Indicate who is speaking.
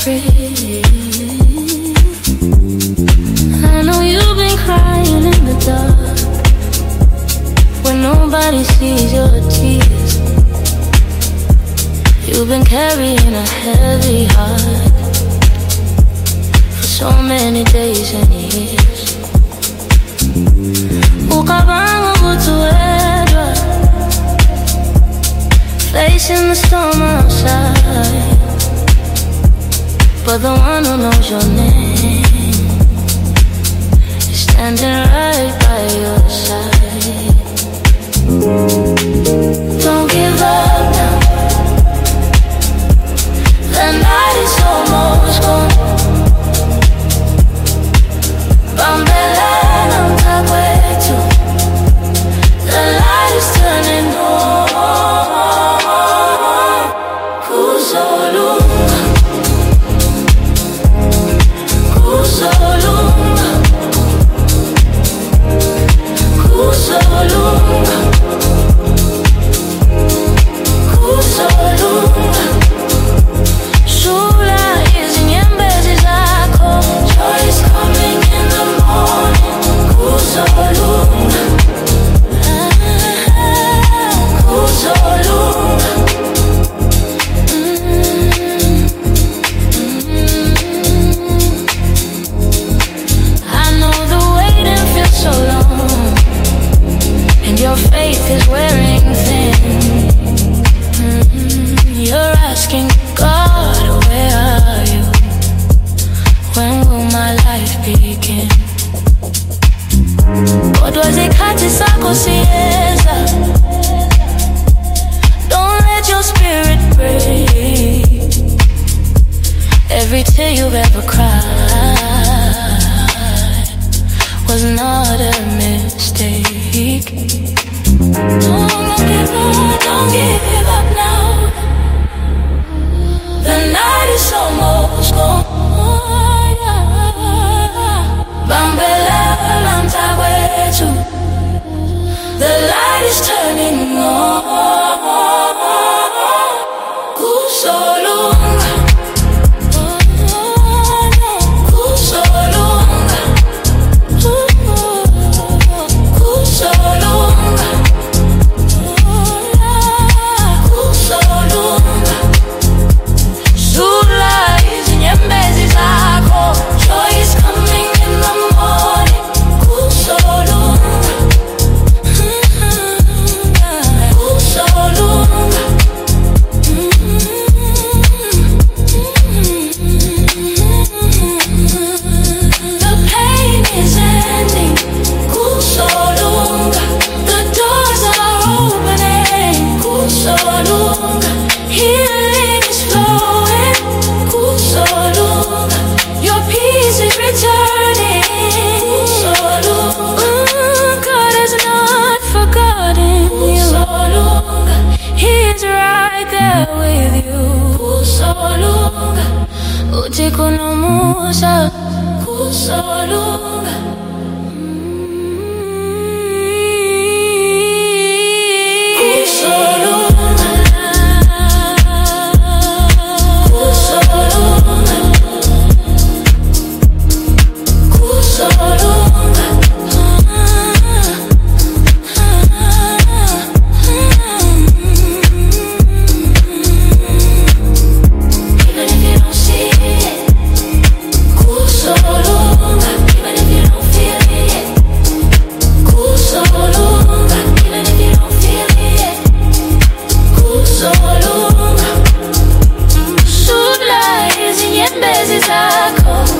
Speaker 1: free. I know you've been crying in the dark when nobody sees your tears. You've been carrying a heavy heart for so many days and years. Ukabanga kutuedwa, facing the storm outside, but the one who knows your name is standing right by your side. Don't give up now, the night is almost gone. Bambelana mtakwetu, the light is turning on. Kuzolunga, kuzolunga, kuzolunga, kuzolunga. Shula izinyembezi zakho, joy is coming in the morning. Kuzolunga, kuzolunga. I know the waiting feels so long, and your faith is wearing thin. You're asking God, where are you? When will my life begin? Kodwa zikhathi sakho siyeza, don't let your spirit break. Every tear you've ever cried was not a mistake. Don't give up, don't give up now. The night is almost gone. Bambelana mtakwetu, the light is turning on. Kuzolunga, kuzolunga, kuzolunga, kuzolunga. Zula izinyembezi zakho, joy is coming in the morning. Kuzolunga, kuzolunga. The pain is ending. Kuzolunga, the doors are opening. Kuzolunga, healing is flowing. Kuzolunga, your peace is returning. Kuzolunga, God has not forgotten you. Kuzolunga, He is right there with you. Kuzolunga, uthi kunomusa. Kuzolunga. Shula izinyembezi zakho,